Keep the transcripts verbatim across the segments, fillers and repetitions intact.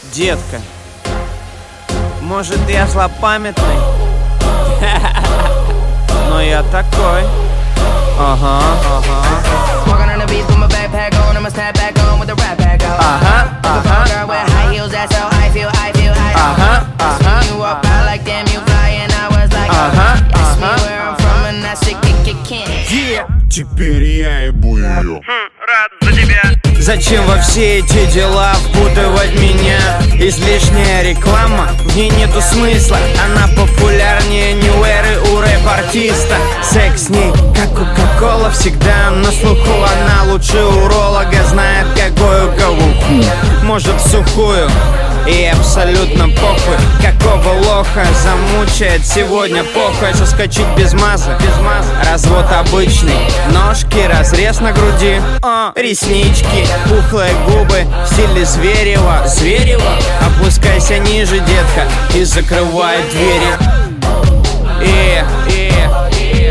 Детка, может, я злопамятный, но я такой. Ага, ага. Ага, ага. Ага, ага. Ага, ага. Теперь я ебу ее. Рад за тебя. Зачем во все эти дела впутывать меня? Излишняя реклама, в ней нету смысла. Она популярнее нью-эры у рэп-артиста. Секс с ней, как кока-кола, всегда на слуху. Она лучше уролога, знает какую ковуху. Может сухую, и абсолютно похуй, какого лоха замучает сегодня похуй. Соскочить без маза, без маза. Развод обычный, ножки, разрез на груди, о, реснички, пухлые губы в стиле Зверева. Зверева, опускайся ниже, детка, и закрывай двери. И, и, и.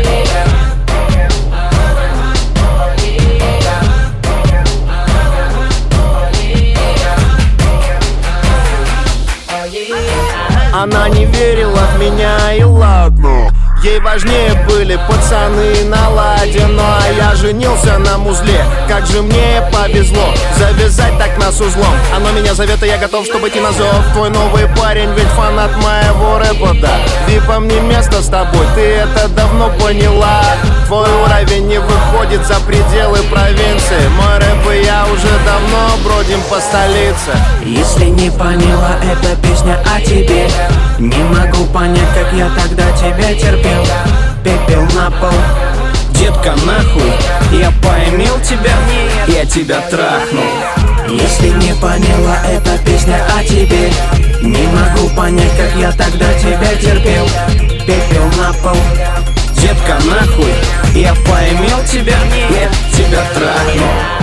Она не верила в меня, и ладно. Ей важнее были пацаны на ладе. Ну а я женился на музле. Как же мне повезло завязать так нас узлом. Оно меня зовет, и я готов, чтобы идти на зов. Твой новый парень, ведь фанат моего рэпа, да. Випом не место с тобой, ты это давно поняла. Твой уровень не выходит за пределы провинции. Мой рэп и я уже давно бродим по столице. Если не поняла, эта песня о тебе. Не могу понять, как я тогда тебя терпел. Пепел на пол. Детка, нахуй, я поимел тебя, я тебя трахнул. Если не поняла, эта песня о тебе. Не могу понять, как я тогда тебя терпел. Пепел на пол. Детка, нахуй, я поимел тебя, я тебя трахнул.